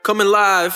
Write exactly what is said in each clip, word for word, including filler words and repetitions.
Coming live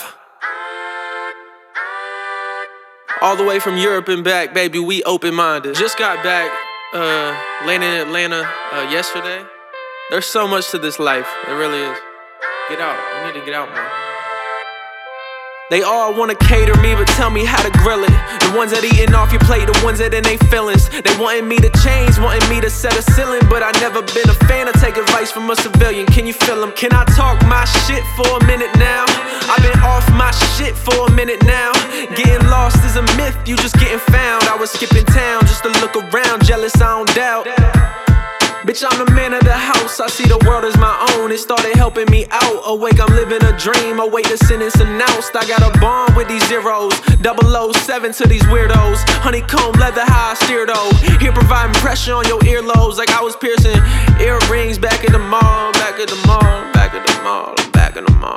all the way from Europe and back, baby, we open-minded. Just got back, uh, landed in Atlanta uh, yesterday. There's so much to this life, there really is. Get out, you need to get out, man. They all wanna cater me, but tell me how to grill it. The ones that eating off your plate, the ones that in they feelings. They wanting me to change, wanting me to set a ceiling, but I never been a fan of take advice from a civilian. Can you feel them? Can I talk my shit for a minute now? I've been off my shit for a minute now. Getting lost is a myth, you just getting found. I was skipping town just to look around, jealous I don't doubt. Bitch, I'm the man of the house, I see the world as my own. It started helping me out, awake, I'm living a dream. Await the sentence announced, I got a bond with these zeros. double oh seven to these weirdos. Honeycomb leather, how I steer though. Here providing pressure on your earlobes, like I was piercing earrings back at the mall. Back at the mall, back at the mall, back at the mall.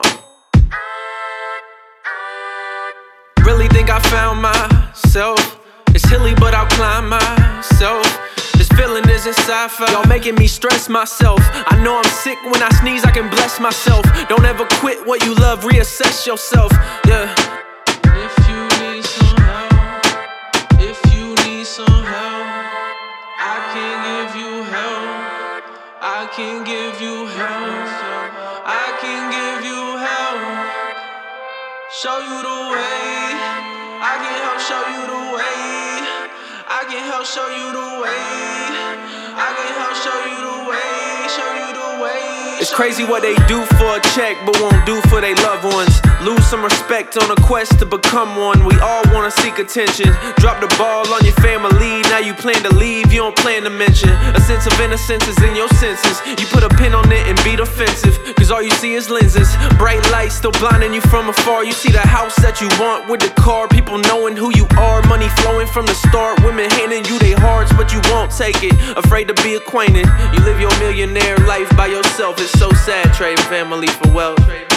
Really think I found myself. It's hilly, but I'll climb myself. This feeling isn't sci-fi. Y'all making me stress myself. I know I'm sick, when I sneeze I can bless myself. Don't ever quit what you love, reassess yourself. Yeah. If you need some help, if you need some help, I can give you help. I can give you help. I can give you help. Show you the way. I can help show you the way. I can help show you the way. I can help show you the way. Show you the way. It's crazy what they do for a check, but won't do for their loved ones. Lose some respect on a quest to become one. We all wanna seek attention. Drop the ball on your family. Now you plan to leave, you don't plan to mention. A sense of innocence is in your senses. You put a pin on it and beat offensive, cause all you see is lenses. Bright lights still blinding you from afar. You see the house that you want with the car. People knowing who you are. Money flowing from the start. Women handing you their hearts, but you won't take it. Afraid to be acquainted. You live your millionaire life by yourself. It's so sad, trading family for wealth.